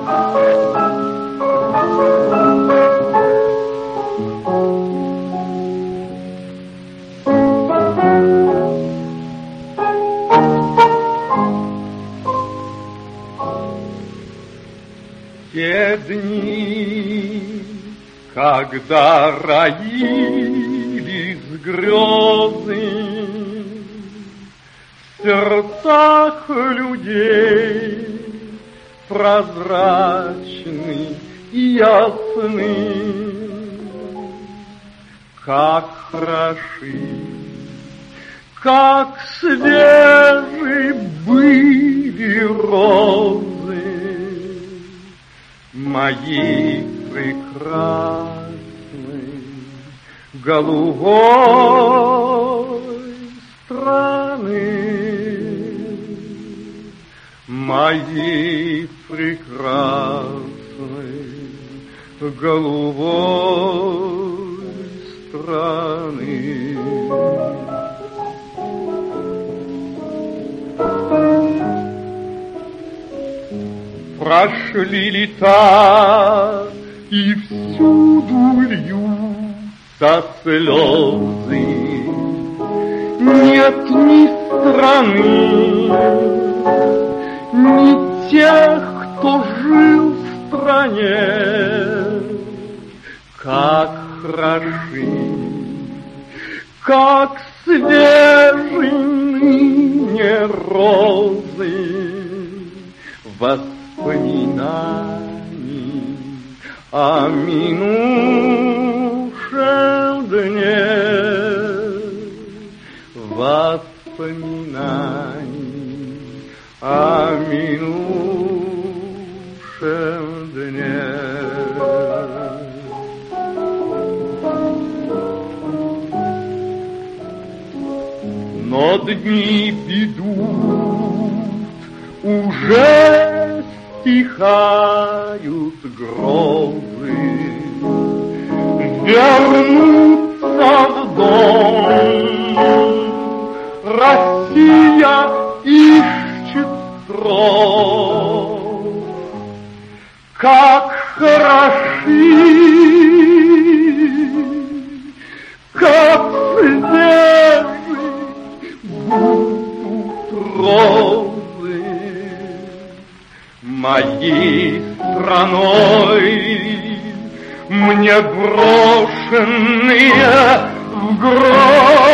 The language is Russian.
Те дни, когда роились грезы в сердцах людей, прозрачны и ясны, как хороши, как свежи были розы моей прекрасной голубой страны, моей прекрасной голубой страны. Прошли лета, и всюду льются слезы. Нет ни страны, ни тех, кто жил в стране. Как хороши, как свежи ныне розы, воспоминаний о минувшем дне, воспоминаний о минувшем дне. Но дни идут, уже стихают грозы, вернуться в дом Россия ищет строк. Как хороши, как свежи будут розы моей страной, мне брошенные в гроб.